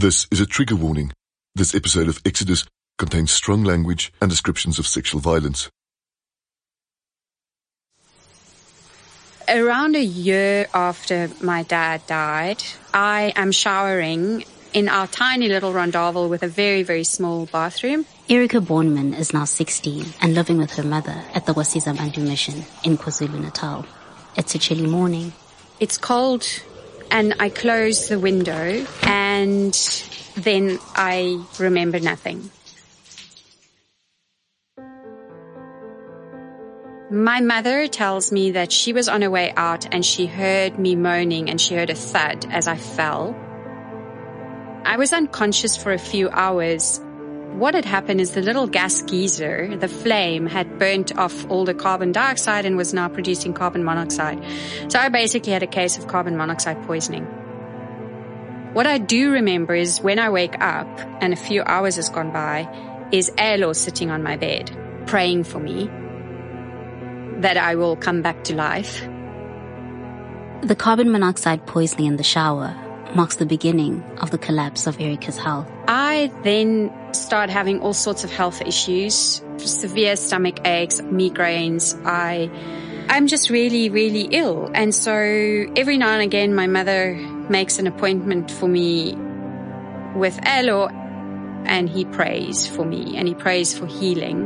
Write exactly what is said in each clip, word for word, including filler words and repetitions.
This is a trigger warning. This episode of Exodus contains strong language and descriptions of sexual violence. Around a year after my dad died, I am showering in our tiny little rondavel with a very, very small bathroom. Erica Borneman is now sixteen and living with her mother at the Kwasizabantu mission in KwaZulu-Natal. It's a chilly morning. It's cold and I close the window and then I remember nothing. My mother tells me that she was on her way out and she heard me moaning and she heard a thud as I fell. I was unconscious for a few hours. What had happened is the little gas geyser, the flame, had burnt off all the carbon dioxide and was now producing carbon monoxide. So I basically had a case of carbon monoxide poisoning. What I do remember is when I wake up and a few hours has gone by, is Elo sitting on my bed, praying for me, that I will come back to life. The carbon monoxide poisoning in the shower marks the beginning of the collapse of Erica's health. I then start having all sorts of health issues, severe stomach aches, migraines. I, I'm just really, really ill. And so every now and again, my mother makes an appointment for me with Elo and he prays for me and he prays for healing.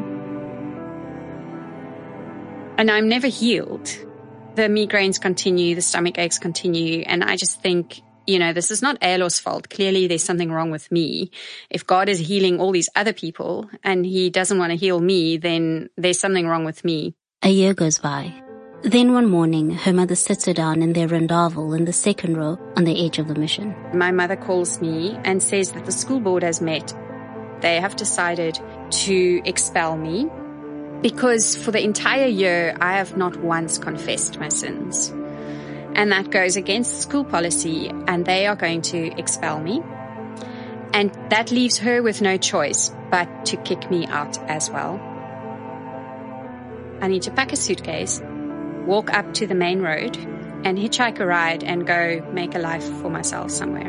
And I'm never healed. The migraines continue, the stomach aches continue, and I just think, you know, this is not Elo's fault. Clearly there's something wrong with me. If God is healing all these other people and he doesn't want to heal me, then there's something wrong with me. A year goes by. Then one morning, her mother sits her down in their rondavel in the second row on the edge of the mission. My mother calls me and says that the school board has met. They have decided to expel me because for the entire year, I have not once confessed my sins. And that goes against school policy, and they are going to expel me. And that leaves her with no choice but to kick me out as well. I need to pack a suitcase, walk up to the main road, and hitchhike a ride and go make a life for myself somewhere.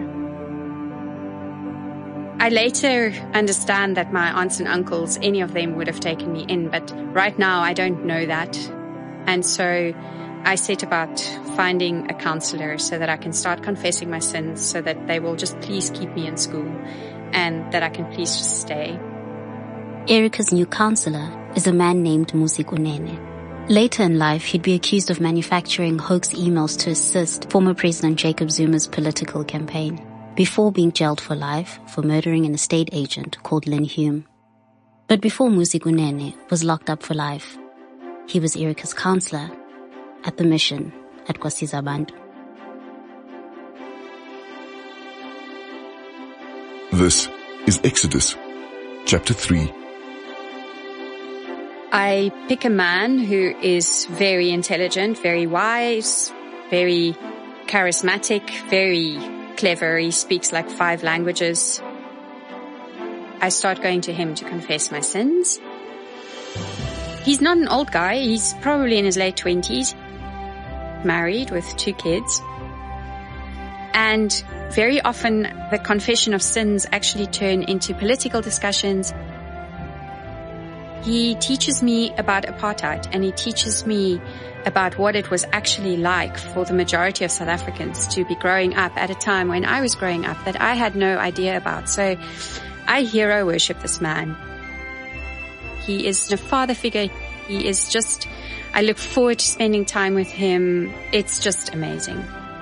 I later understand that my aunts and uncles, any of them would have taken me in, but right now I don't know that. And so I set about finding a counselor so that I can start confessing my sins so that they will just please keep me in school and that I can please just stay. Erica's new counselor is a man named Musi Kunene. Later in life, he'd be accused of manufacturing hoax emails to assist former President Jacob Zuma's political campaign, before being jailed for life for murdering an estate agent called Lynn Hume. But before Musi Kunene was locked up for life, he was Erica's counselor at the mission at Kwasizabantu. This is Exodus, chapter three. I pick a man who is very intelligent, very wise, very charismatic, very clever. He speaks like five languages. I start going to him to confess my sins. He's not an old guy. He's probably in his late twenties. Married with two kids. And very often the confession of sins actually turn into political discussions. He teaches me about apartheid and he teaches me about what it was actually like for the majority of South Africans to be growing up at a time when I was growing up that I had no idea about. So I hero worship this man. He is a father figure. He is just, I look forward to spending time with him. It's just amazing.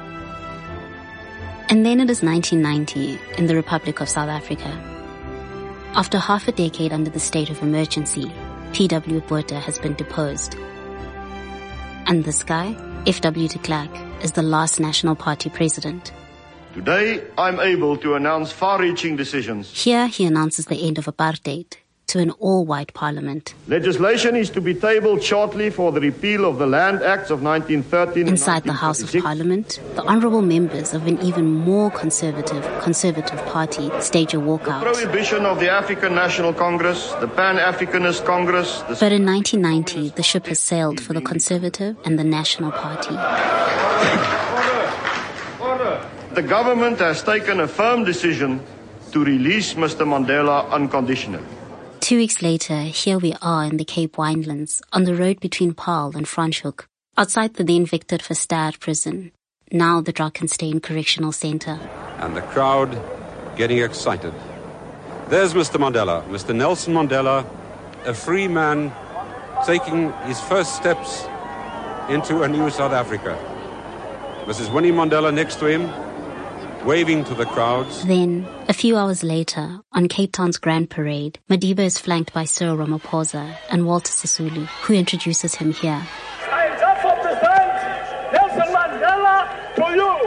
And then it is nineteen ninety in the Republic of South Africa. After half a decade under the state of emergency, P W Botha has been deposed. And this guy, F W de Klerk, is the last National Party president. Today, I'm able to announce far-reaching decisions. Here he announces the end of apartheid to an all-white parliament. Legislation is to be tabled shortly for the repeal of the Land Acts of nineteen thirteen. Inside the House of Parliament, the honourable members of an even more conservative, conservative party stage a walkout. The prohibition of the African National Congress, the Pan-Africanist Congress. The but in nineteen ninety, the ship has sailed for the Conservative and the National Party. Order. Order. The government has taken a firm decision to release Mister Mandela unconditionally. Two weeks later, here we are in the Cape Winelands, on the road between Paarl and Franschhoek, outside the then Victor Verster prison, now the Drakensberg Correctional Centre. And the crowd getting excited. There's Mister Mandela, Mister Nelson Mandela, a free man taking his first steps into a new South Africa. Missus Winnie Mandela next to him, waving to the crowds. Then, a few hours later, on Cape Town's Grand Parade, Madiba is flanked by Cyril Ramaphosa and Walter Sisulu, who introduces him here. I therefore present Nelson Mandela to you.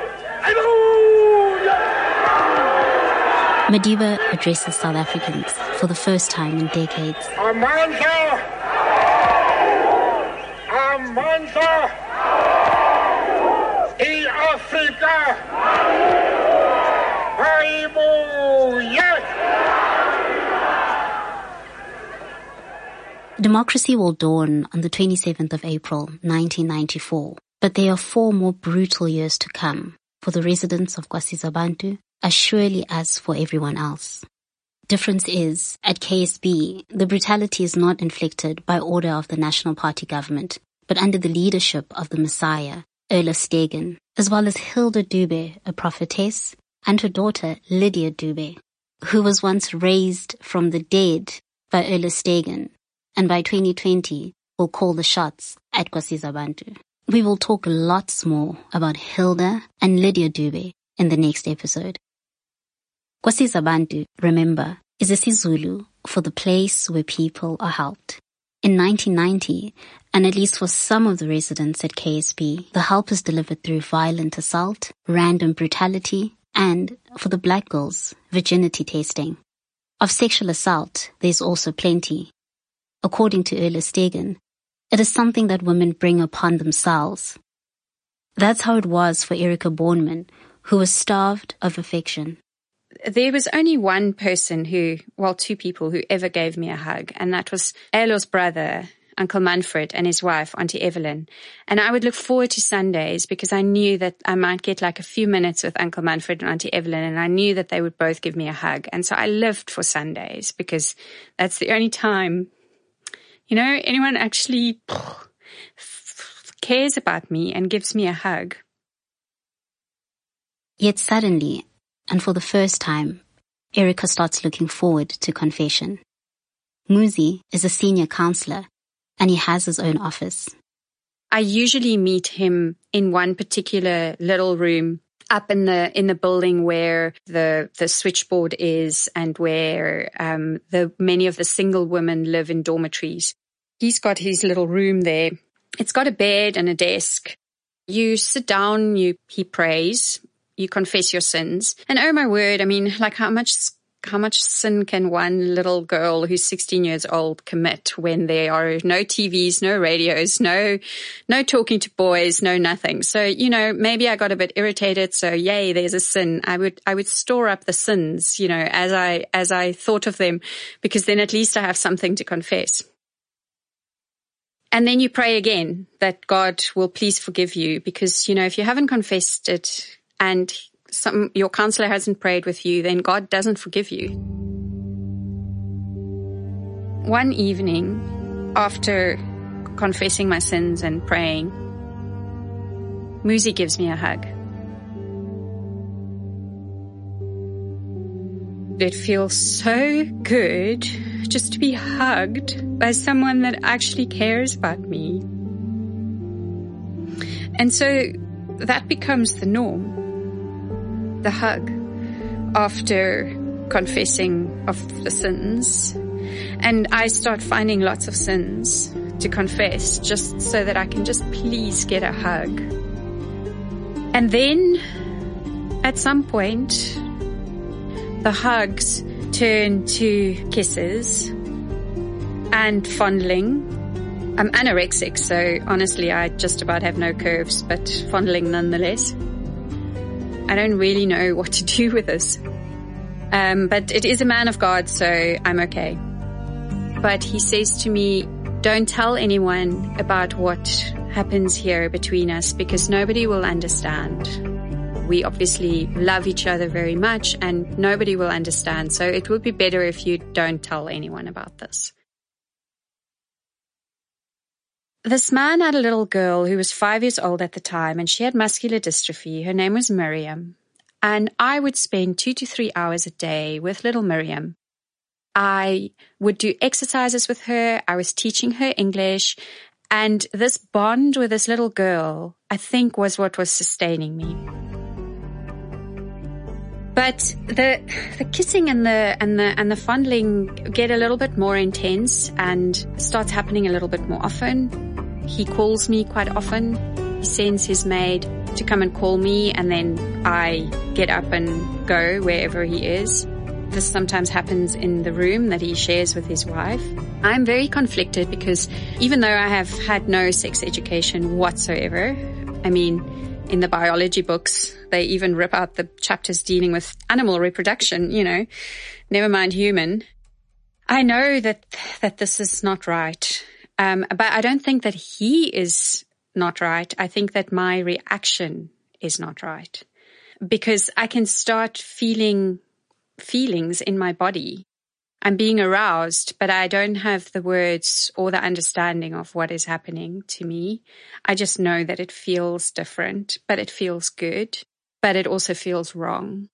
Madiba addresses South Africans for the first time in decades. Amandla! Amandla! In Africa! Democracy will dawn on the twenty-seventh of April, nineteen ninety-four. But there are four more brutal years to come for the residents of KwaZulu-Natal, as surely as for everyone else. Difference is, at K S B, the brutality is not inflicted by order of the National Party government, but under the leadership of the Messiah, Erla Stegen, as well as Hilda Dube, a prophetess, and her daughter, Lydia Dube, who was once raised from the dead by Erla Stegen, and by twenty twenty will call the shots at KwaZulu-Natal. We will talk lots more about Hilda and Lydia Dube in the next episode. KwaZulu-Natal, remember, is a Sizulu for the place where people are helped. In nineteen ninety, and at least for some of the residents at K S B, the help is delivered through violent assault, random brutality, and, for the black girls, virginity testing. Of sexual assault, there's also plenty. According to Erla Stegen, it is something that women bring upon themselves. That's how it was for Erica Bornman, who was starved of affection. There was only one person who, well, two people who ever gave me a hug, and that was Elo's brother, Uncle Manfred, and his wife, Auntie Evelyn. And I would look forward to Sundays because I knew that I might get like a few minutes with Uncle Manfred and Auntie Evelyn, and I knew that they would both give me a hug. And so I lived for Sundays because that's the only time, you know, anyone actually cares about me and gives me a hug. Yet suddenly, and for the first time, Erica starts looking forward to confession. Muzi is a senior counselor, and he has his own office. I usually meet him in one particular little room up in the in the building where the the switchboard is and where um, the many of the single women live in dormitories. He's got his little room there. It's got a bed and a desk. You sit down, you he prays, you confess your sins. And oh my word, I mean, like how much how much sin can one little girl who's sixteen years old commit when there are no T Vs, no radios, no no talking to boys, no nothing. So, you know, maybe I got a bit irritated, so yay, there's a sin. I would I would store up the sins, you know, as I as I thought of them, because then at least I have something to confess. And then you pray again that God will please forgive you, because, you know, if you haven't confessed it and some your counselor hasn't prayed with you, then God doesn't forgive you. One evening, after confessing my sins and praying, Muzi gives me a hug. It feels so good just to be hugged by someone that actually cares about me. And so that becomes the norm, the hug, after confessing of the sins. And I start finding lots of sins to confess just so that I can just please get a hug. And then at some point, the hugs turn to kisses and fondling. I'm anorexic, so honestly, I just about have no curves, but fondling nonetheless. I don't really know what to do with this. Um, but it is a man of God, so I'm okay. But he says to me, don't tell anyone about what happens here between us, because nobody will understand. We obviously love each other very much and nobody will understand. So it would be better if you don't tell anyone about this. This man had a little girl who was five years old at the time and she had muscular dystrophy. Her name was Miriam. And I would spend two to three hours a day with little Miriam. I would do exercises with her. I was teaching her English. And this bond with this little girl, I think, was what was sustaining me. But the the kissing and the and the and the fondling get a little bit more intense and starts happening a little bit more often. He calls me quite often. He sends his maid to come and call me, and then I get up and go wherever he is. This sometimes happens in the room that he shares with his wife. I'm very conflicted because even though I have had no sex education whatsoever, I mean, in the biology books, they even rip out the chapters dealing with animal reproduction, you know, never mind human. I know that that this is not right, um, but I don't think that he is not right. I think that my reaction is not right because I can start feeling feelings in my body. I'm being aroused, but I don't have the words or the understanding of what is happening to me. I just know that it feels different, but it feels good, but it also feels wrong.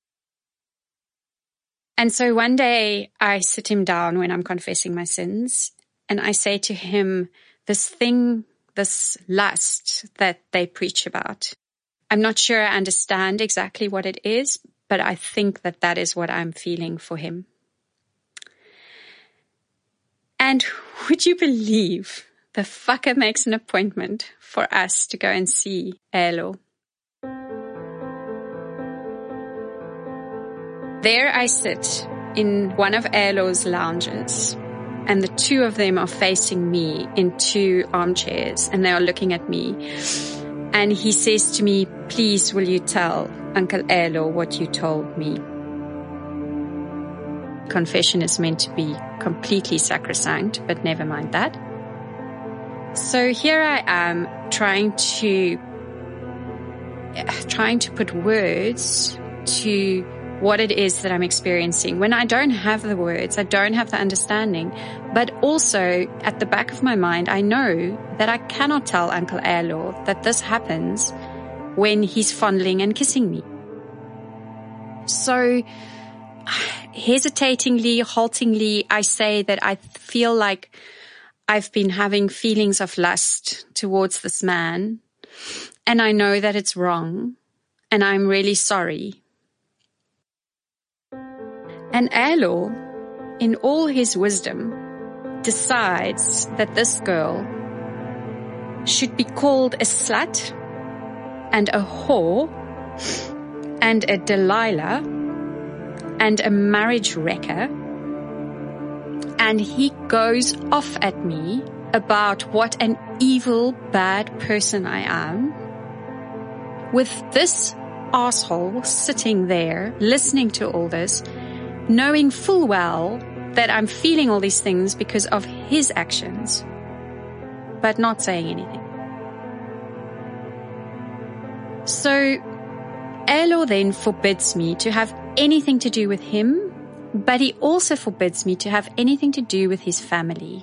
And so one day I sit him down when I'm confessing my sins and I say to him, this thing, this lust that they preach about, I'm not sure I understand exactly what it is, but I think that that is what I'm feeling for him. And would you believe the fucker makes an appointment for us to go and see Elo? There I sit in one of Elo's lounges, and the two of them are facing me in two armchairs, and they are looking at me. And he says to me, please, will you tell Uncle Elo what you told me? Confession is meant to be completely sacrosanct, but never mind that. So here I am trying to, trying to put words to what it is that I'm experiencing when I don't have the words, I don't have the understanding, but also at the back of my mind, I know that I cannot tell Uncle Elo that this happens when he's fondling and kissing me. So hesitatingly, haltingly, I say that I feel like I've been having feelings of lust towards this man, and I know that it's wrong, and I'm really sorry. And Elo, in all his wisdom, decides that this girl should be called a slut and a whore and a Delilah and a marriage wrecker. And he goes off at me about what an evil, bad person I am. With this asshole sitting there, listening to all this, knowing full well that I'm feeling all these things because of his actions, but not saying anything. So Elo then forbids me to have anything to do with him, but he also forbids me to have anything to do with his family.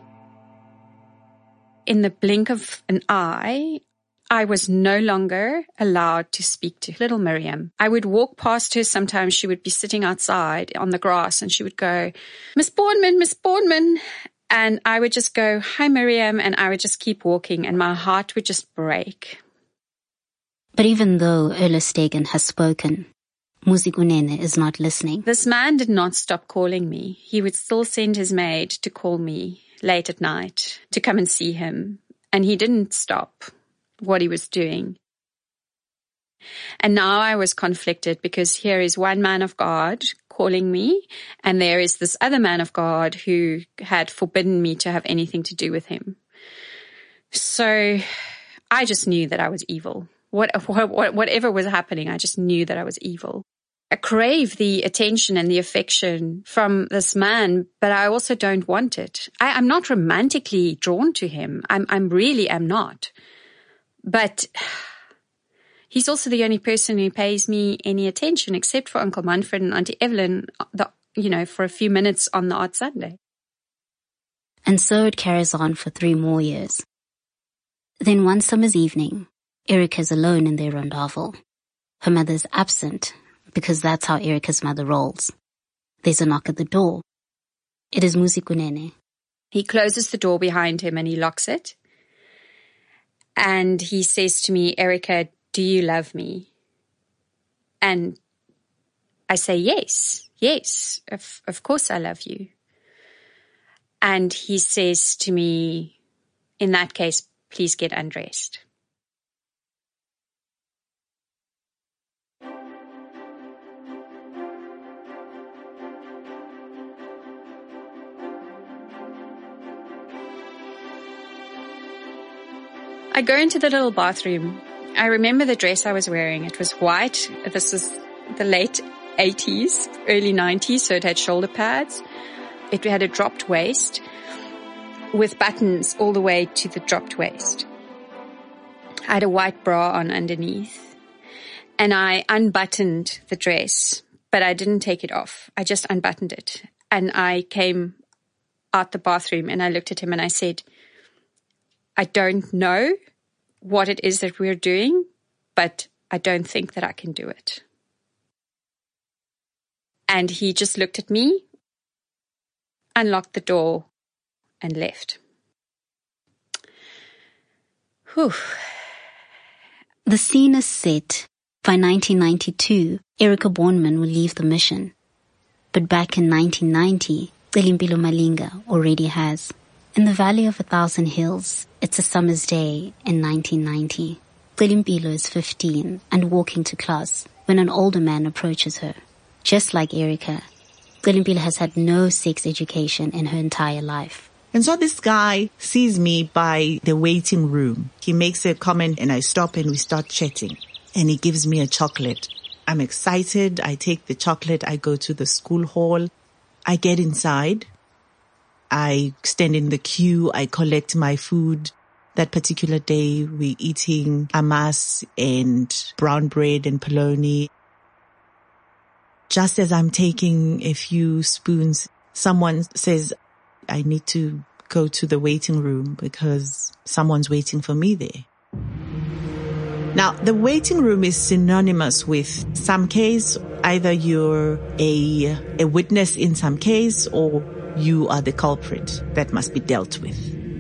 In the blink of an eye, I was no longer allowed to speak to little Miriam. I would walk past her. Sometimes she would be sitting outside on the grass and she would go, Miss Boardman, Miss Boardman. And I would just go, hi, Miriam. And I would just keep walking and my heart would just break. But even though Elo Steegen has spoken, Musikunene is not listening. This man did not stop calling me. He would still send his maid to call me late at night to come and see him. And he didn't stop what he was doing. And now I was conflicted because here is one man of God calling me, and there is this other man of God who had forbidden me to have anything to do with him. So I just knew that I was evil. What, what, whatever was happening, I just knew that I was evil. I crave the attention and the affection from this man, but I also don't want it. I, I'm not romantically drawn to him. I'm, I'm really am not. But He's also the only person who pays me any attention except for Uncle Manfred and Auntie Evelyn, the, you know, for a few minutes on the odd Sunday. And so it carries on for three more years. Then one summer's evening, Erica's alone in their rondavel. Her mother's absent, because that's how Erica's mother rolls. There's a knock at the door. It is Musikunene. He closes the door behind him and he locks it. And he says to me, Erica, do you love me? And I say, yes, yes, of, of course I love you. And he says to me, in that case, please get undressed. I go into the little bathroom. I remember the dress I was wearing. It was white. This was the late eighties, early nineties, so it had shoulder pads. It had a dropped waist with buttons all the way to the dropped waist. I had a white bra on underneath. And I unbuttoned the dress, but I didn't take it off. I just unbuttoned it. And I came out the bathroom and I looked at him and I said, I don't know what it is that we're doing, but I don't think that I can do it. And he just looked at me, unlocked the door, and left. Whew. The scene is set. By nineteen ninety-two, Erica Bornman will leave the mission. But back in nineteen ninety, Celimpilo Malinga already has. In the Valley of a Thousand Hills, it's a summer's day in nineteen ninety. Celimpilo is fifteen and walking to class when an older man approaches her. Just like Erica, Celimpilo has had no sex education in her entire life. And so this guy sees me by the waiting room. He makes a comment and I stop and we start chatting. And he gives me a chocolate. I'm excited. I take the chocolate. I go to the school hall. I get inside. I stand in the queue. I collect my food. That particular day, we're eating amas and brown bread and polony. Just as I'm taking a few spoons, someone says, I need to go to the waiting room because someone's waiting for me there. Now, the waiting room is synonymous with some case. Either you're a, a witness in some case or you are the culprit that must be dealt with.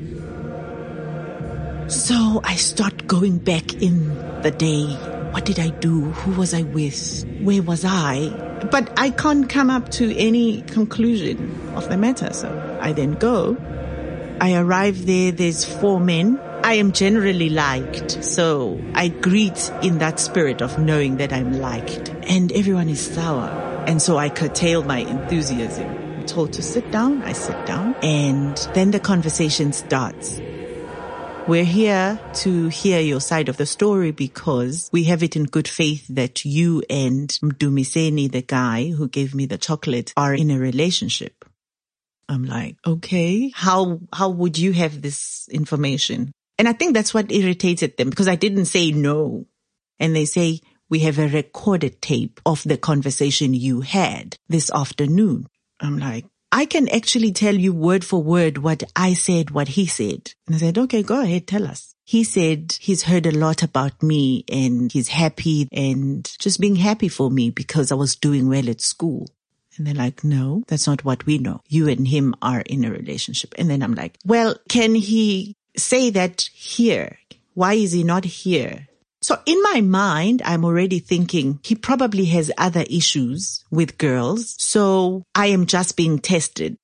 So I start going back in the day. What did I do? Who was I with? Where was I? But I can't come up to any conclusion of the matter. So I then go. I arrive there. There's four men. I am generally liked. So I greet in that spirit of knowing that I'm liked. And everyone is sour. And so I curtail my enthusiasm. Told to sit down, I sit down, and then the conversation starts. We're here to hear your side of the story because we have it in good faith that you and Mdumiseni, the guy who gave me the chocolate, are in a relationship. I'm like, okay, how how would you have this information? And I think that's what irritated them because I didn't say no. And they say, we have a recorded tape of the conversation you had this afternoon. I'm like, I can actually tell you word for word what I said, what he said. And I said, okay, go ahead, tell us. He said he's heard a lot about me and he's happy and just being happy for me because I was doing well at school. And they're like, no, that's not what we know. You and him are in a relationship. And then I'm like, well, can he say that here? Why is he not here? So in my mind, I'm already thinking he probably has other issues with girls. So I am just being tested.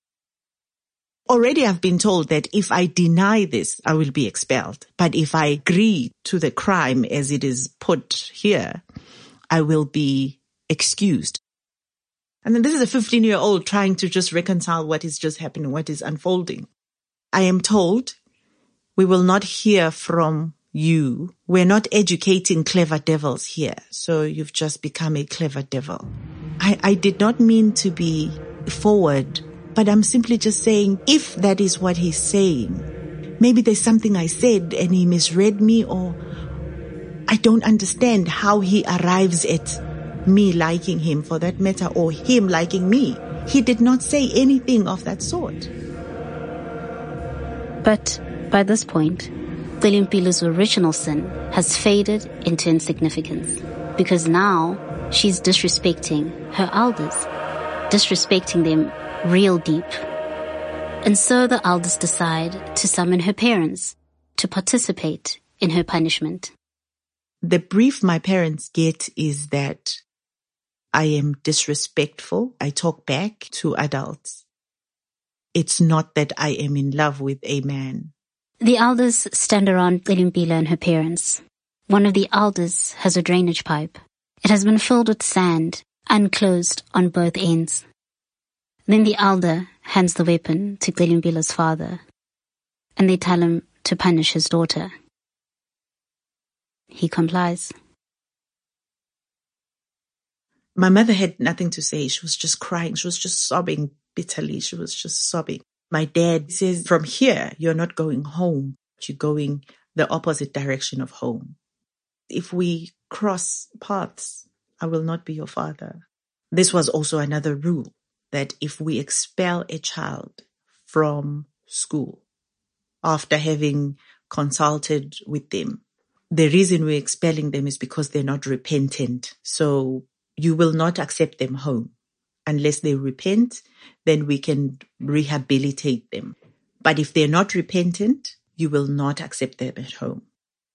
Already I've been told that if I deny this, I will be expelled. But if I agree to the crime as it is put here, I will be excused. And then this is a fifteen-year-old trying to just reconcile what is just happening, what is unfolding. I am told we will not hear from you. We're not educating clever devils here. So you've just become a clever devil. I, I did not mean to be forward, but I'm simply just saying if that is what he's saying, maybe there's something I said and he misread me or I don't understand how he arrives at me liking him, for that matter, or him liking me. He did not say anything of that sort. But by this point, Qilimpilo's original sin has faded into insignificance, because now she's disrespecting her elders, disrespecting them real deep. And so the elders decide to summon her parents to participate in her punishment. The brief my parents get is that I am disrespectful. I talk back to adults. It's not that I am in love with a man. The elders stand around Qilimpilo and her parents. One of the elders has a drainage pipe. It has been filled with sand and closed on both ends. Then the elder hands the weapon to Qilimpilo's father, and they tell him to punish his daughter. He complies. My mother had nothing to say. She was just crying. She was just sobbing bitterly. She was just sobbing. My dad says, from here, you're not going home. You're going the opposite direction of home. If we cross paths, I will not be your father. This was also another rule, that if we expel a child from school after having consulted with them, the reason we're expelling them is because they're not repentant. So you will not accept them home. Unless they repent, then we can rehabilitate them. But if they're not repentant, you will not accept them at home.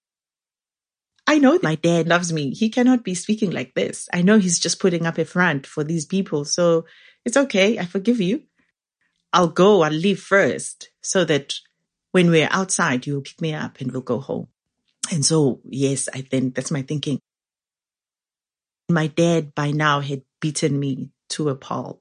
I know my dad loves me. He cannot be speaking like this. I know he's just putting up a front for these people. So it's okay. I forgive you. I'll go. I'll leave first so that when we're outside, you'll pick me up and we'll go home. And so, yes, I think that's my thinking. My dad by now had beaten me to a pulp.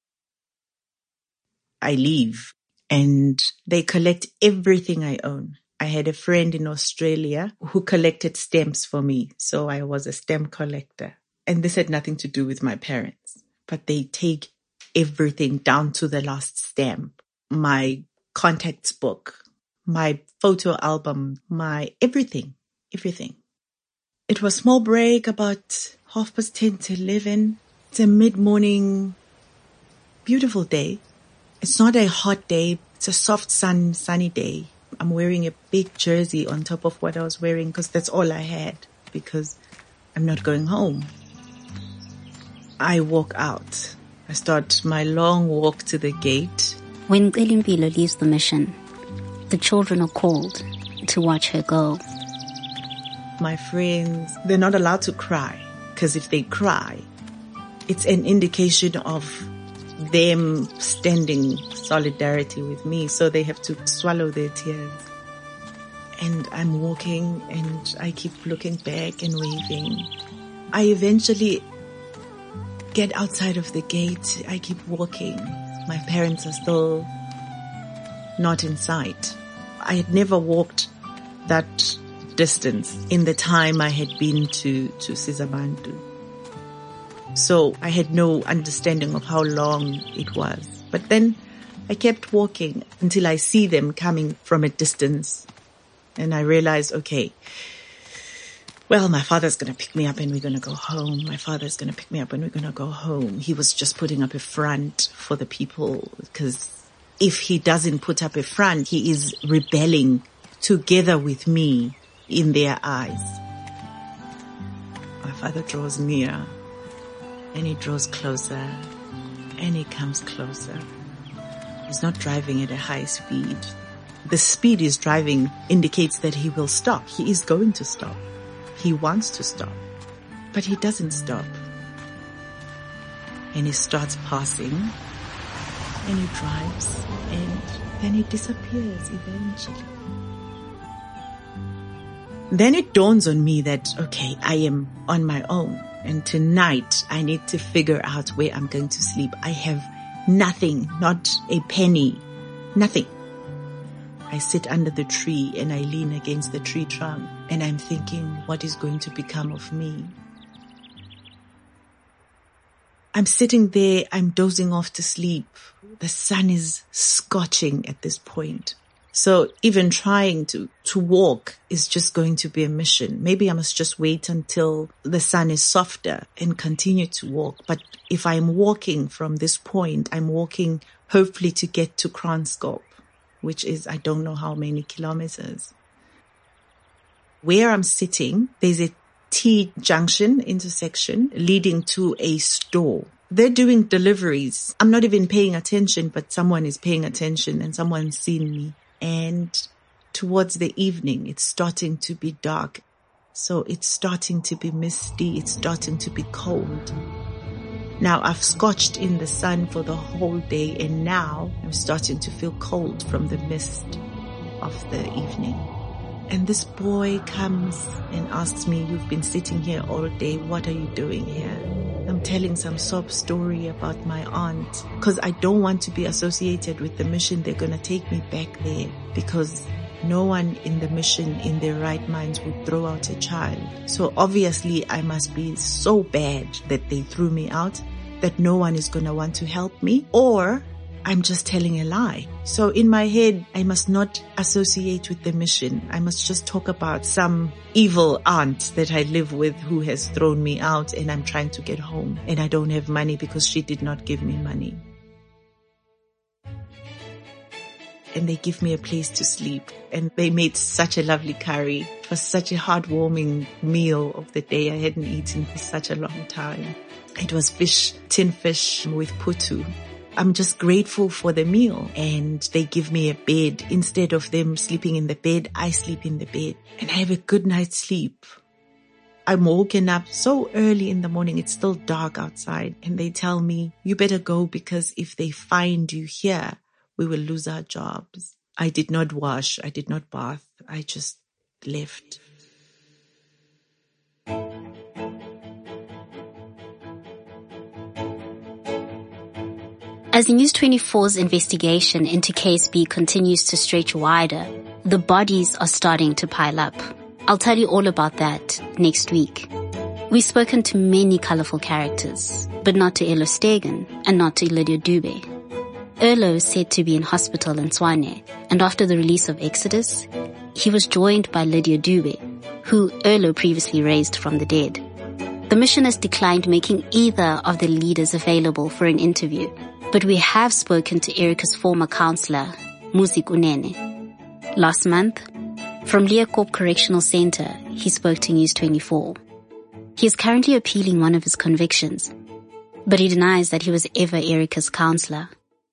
I leave and they collect everything I own. I had a friend in Australia who collected stamps for me. So I was a stamp collector. And this had nothing to do with my parents. But they take everything down to the last stamp. My contacts book, my photo album, my everything, everything. It was small break, about half past ten to eleven. It's a mid-morning, beautiful day. It's not a hot day. It's a soft sun, sunny day. I'm wearing a big jersey on top of what I was wearing because that's all I had, because I'm not going home. I walk out. I start my long walk to the gate. When Qilimpilo leaves the mission, the children are called to watch her go. My friends, they're not allowed to cry, because if they cry, it's an indication of them standing solidarity with me, so they have to swallow their tears. And I'm walking and I keep looking back and waving. I eventually get outside of the gate. I keep walking. My parents are still not in sight. I had never walked that distance in the time I had been to, to Sizabantu. So I had no understanding of how long it was. But then I kept walking until I see them coming from a distance. And I realized, okay, well, my father's going to pick me up and we're going to go home. My father's going to pick me up and we're going to go home. He was just putting up a front for the people, because if he doesn't put up a front, he is rebelling together with me in their eyes. My father draws near. And he draws closer, and he comes closer. He's not driving at a high speed. The speed he's driving indicates that he will stop. He is going to stop. He wants to stop, but he doesn't stop. And he starts passing, and he drives, and then he disappears eventually. Then it dawns on me that, okay, I am on my own. And tonight, I need to figure out where I'm going to sleep. I have nothing, not a penny, nothing. I sit under the tree and I lean against the tree trunk. And I'm thinking, what is going to become of me? I'm sitting there, I'm dozing off to sleep. The sun is scorching at this point. So even trying to, to walk is just going to be a mission. Maybe I must just wait until the sun is softer and continue to walk. But if I'm walking from this point, I'm walking hopefully to get to Kranskop, which is, I don't know how many kilometers. Where I'm sitting, there's a T-junction intersection leading to a store. They're doing deliveries. I'm not even paying attention, but someone is paying attention and someone's seen me. And towards the evening, it's starting to be dark. So it's starting to be misty. It's starting to be cold. Now I've scorched in the sun for the whole day, and now I'm starting to feel cold from the mist of the evening. And this boy comes and asks me, you've been sitting here all day. What are you doing here? I'm telling some sob story about my aunt because I don't want to be associated with the mission. They're going to take me back there because no one in the mission in their right minds would throw out a child. So obviously I must be so bad that they threw me out that no one is going to want to help me, or I'm just telling a lie. So in my head, I must not associate with the mission. I must just talk about some evil aunt that I live with who has thrown me out and I'm trying to get home and I don't have money because she did not give me money. And they give me a place to sleep. And they made such a lovely curry. It was such a heartwarming meal of the day. I hadn't eaten for such a long time. It was fish, tin fish with putu. I'm just grateful for the meal, and they give me a bed. Instead of them sleeping in the bed, I sleep in the bed and I have a good night's sleep. I'm woken up so early in the morning. It's still dark outside and they tell me, you better go because if they find you here, we will lose our jobs. I did not wash. I did not bath. I just left. As News twenty-four's investigation into K S B continues to stretch wider, the bodies are starting to pile up. I'll tell you all about that next week. We've spoken to many colorful characters, but not to Erlo Stegen and not to Lydia Dube. Erlo is said to be in hospital in Tshwane, and after the release of Exodus, he was joined by Lydia Dube, who Erlo previously raised from the dead. The mission has declined making either of the leaders available for an interview, but we have spoken to Erica's former counselor, Muzik Unene. Last month, from Leeuwkop Correctional Center, he spoke to News twenty-four. He is currently appealing one of his convictions, but he denies that he was ever Erica's counselor.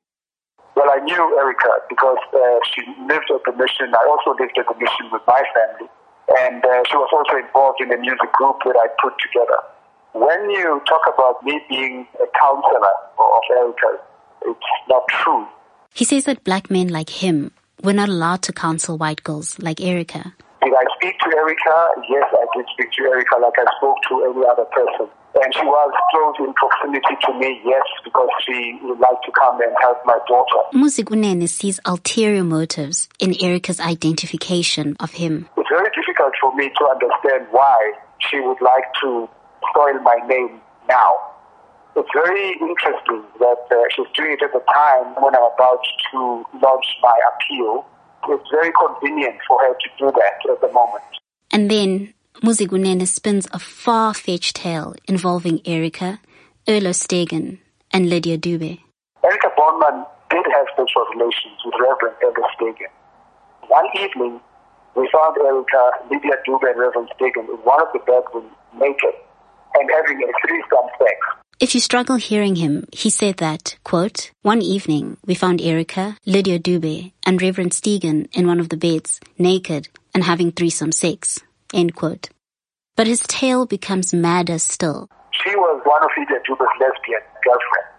Well, I knew Erica because uh, she lived at the mission. I also lived at the mission with my family, and uh, she was also involved in a music group that I put together. When you talk about me being a counselor of Erica, it's not true. He says that black men like him were not allowed to counsel white girls like Erica. Did I speak to Erica? Yes, I did speak to Erica like I spoke to any other person. And she was close in proximity to me, yes, because she would like to come and help my daughter. Muzik Unene sees ulterior motives in Erica's identification of him. It's very difficult for me to understand why she would like to spoil my name now. It's very interesting that uh, she's doing it at the time when I'm about to launch my appeal. It's very convenient for her to do that at the moment. And then Muzik Unene spins a far-fetched tale involving Erica, Erlo Stegen, and Lydia Dube. Erica Bondman did have sexual relations with Reverend Erlo Stegen. One evening, we found Erica, Lydia Dube, and Reverend Stegen in one of the bedrooms naked and having a threesome sex. If you struggle hearing him, he said that, quote, one evening we found Erica, Lydia Dube, and Reverend Stegen in one of the beds, naked and having threesome sex, end quote. But his tale becomes madder still. She was one of Lydia Dube's lesbian girlfriends.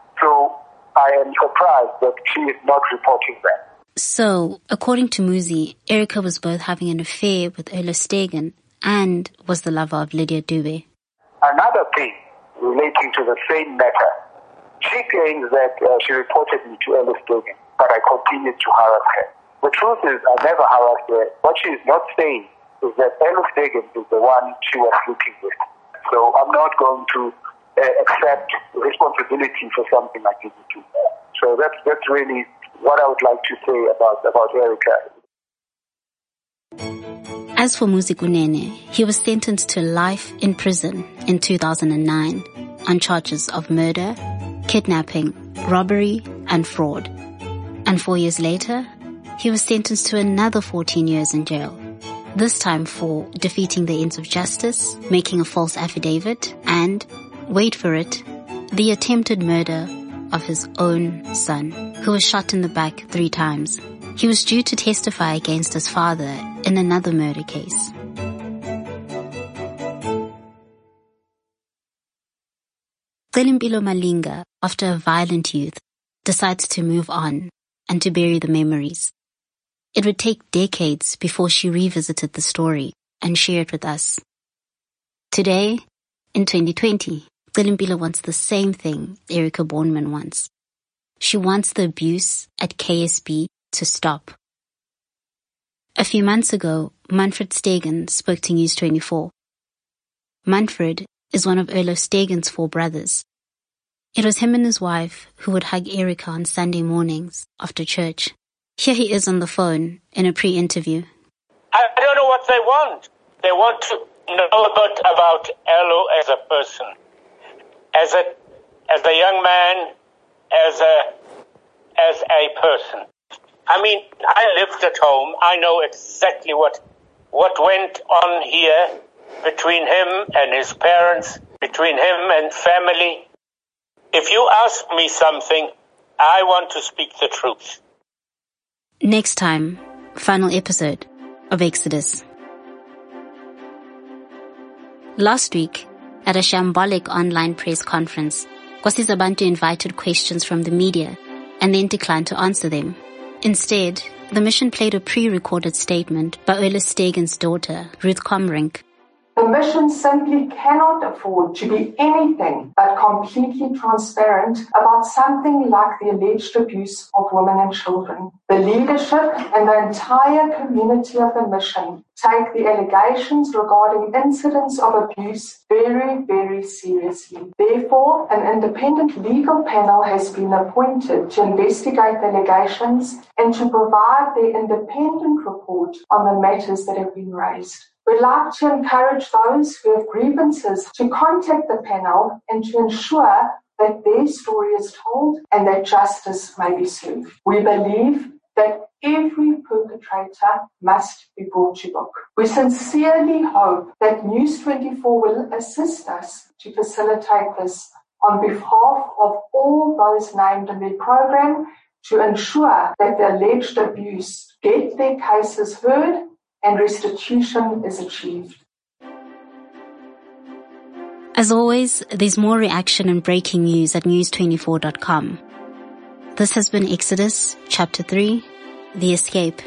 So I am surprised that she is not reporting that. So, according to Muzi, Erica was both having an affair with Erlo Stegen and was the lover of Lydia Dube. Another thing relating to the same matter, she claims that uh, she reported me to Erlo Stegen, but I continued to harass her. The truth is, I never harassed her. What she is not saying is that Erlo Stegen is the one she was sleeping with. So I'm not going to uh, accept responsibility for something I didn't do. So that's, that's really what I would like to say about, about Erica. As for Musikunene, he was sentenced to life in prison in two thousand nine on charges of murder, kidnapping, robbery, and fraud. And four years later, he was sentenced to another fourteen years in jail. This time for defeating the ends of justice, making a false affidavit, and, wait for it, the attempted murder of his own son, who was shot in the back three times. He was due to testify against his father in another murder case. Xelimpilo Malinga, after a violent youth, decides to move on and to bury the memories. It would take decades before she revisited the story and shared it with us. Today, in twenty twenty, Xelimpilo wants the same thing Erica Bornman wants. She wants the abuse at K S B to stop. A few months ago, Manfred Stegen spoke to News twenty-four. Manfred is one of Erlo Stegen's four brothers. It was him and his wife who would hug Erica on Sunday mornings after church. Here he is on the phone in a pre-interview. I don't know what they want. They want to know about, about Erlo as a person, as a, as a young man, as a, as a person. I mean, I lived at home. I know exactly what, what went on here between him and his parents, between him and family. If you ask me something, I want to speak the truth. Next time, final episode of Exodus. Last week, at a shambolic online press conference, Nkosi Bantu invited questions from the media and then declined to answer them. Instead, the mission played a pre-recorded statement by Erlo Stegen's daughter, Ruth Comrink. The mission simply cannot afford to be anything but completely transparent about something like the alleged abuse of women and children. The leadership and the entire community of the mission take the allegations regarding incidents of abuse very, very seriously. Therefore, an independent legal panel has been appointed to investigate the allegations and to provide their independent report on the matters that have been raised. We'd like to encourage those who have grievances to contact the panel and to ensure that their story is told and that justice may be served. We believe that every perpetrator must be brought to book. We sincerely hope that News twenty-four will assist us to facilitate this on behalf of all those named in the program to ensure that the alleged abuse get their cases heard and restitution is achieved. As always, there's more reaction and breaking news at news twenty-four dot com. This has been Exodus, Chapter three, The Escape.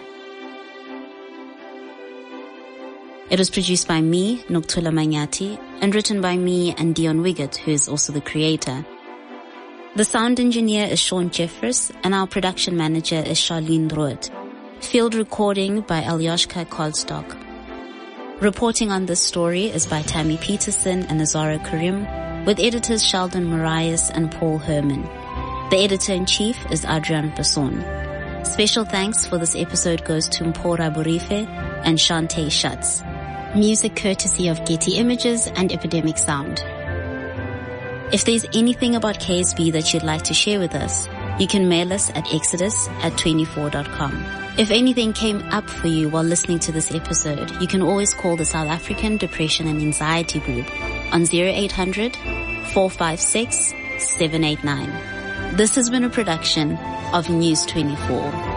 It was produced by me, Nokuthula Manyati, and written by me and Dion Wiggett, who is also the creator. The sound engineer is Sean Jeffers, and our production manager is Charlene Rood. Field recording by Alyoshka Kolstock. Reporting on this story is by Tammy Peterson and Azara Karim, with editors Sheldon Marias and Paul Herman. The editor-in-chief is Adrian Basson. Special thanks for this episode goes to Mpora Burife and Shantae Schatz. Music courtesy of Getty Images and Epidemic Sound. If there's anything about K S B that you'd like to share with us, you can mail us at exodus at twenty-four dot com. If anything came up for you while listening to this episode, you can always call the South African Depression and Anxiety Group on zero eight hundred, four five six, seven eight nine. This has been a production of News twenty-four.